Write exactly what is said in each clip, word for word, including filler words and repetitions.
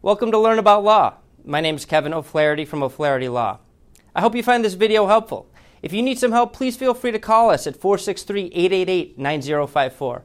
Welcome to Learn About Law. My name is Kevin O'Flaherty from O'Flaherty Law. I hope you find this video helpful. If you need some help, please feel free to call us at four six three, eight eight eight, nine zero five four.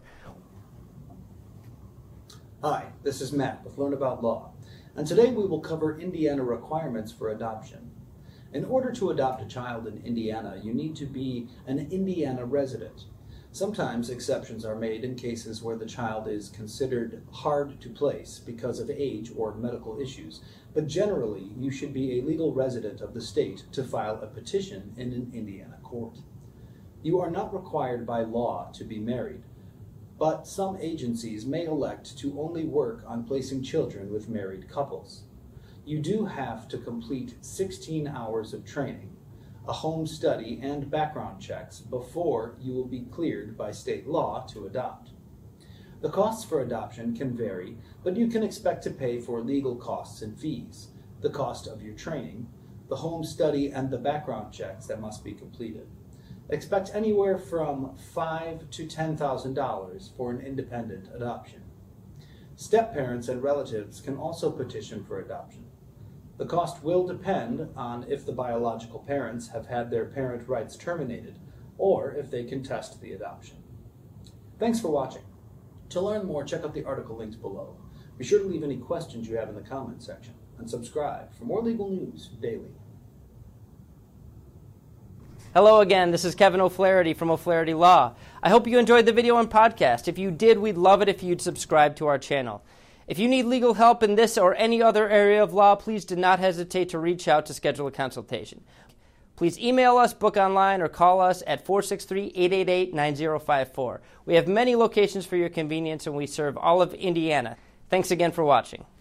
Hi, this is Matt with Learn About Law, and today we will cover Indiana requirements for adoption. In order to adopt a child in Indiana, you need to be an Indiana resident. Sometimes exceptions are made in cases where the child is considered hard to place because of age or medical issues, but generally you should be a legal resident of the state to file a petition in an Indiana court. You are not required by law to be married, but some agencies may elect to only work on placing children with married couples. You do have to complete sixteen hours of training, a home study, and background checks before you will be cleared by state law to adopt. The costs for adoption can vary, but you can expect to pay for legal costs and fees, the cost of your training, the home study, and the background checks that must be completed. Expect anywhere from five thousand dollars to ten thousand dollars for an independent adoption. Step-parents and relatives can also petition for adoption. The cost will depend on if the biological parents have had their parent rights terminated or if they contest the adoption. Thanks for watching. To learn more, check out the article linked below. Be sure to leave any questions you have in the comment section and subscribe for more legal news daily. Hello again, this is Kevin O'Flaherty from O'Flaherty Law. I hope you enjoyed the video and podcast. If you did, we'd love it if you'd subscribe to our channel. If you need legal help in this or any other area of law, please do not hesitate to reach out to schedule a consultation. Please email us, book online, or call us at four six three, eight eight eight, nine zero five four. We have many locations for your convenience, and we serve all of Indiana. Thanks again for watching.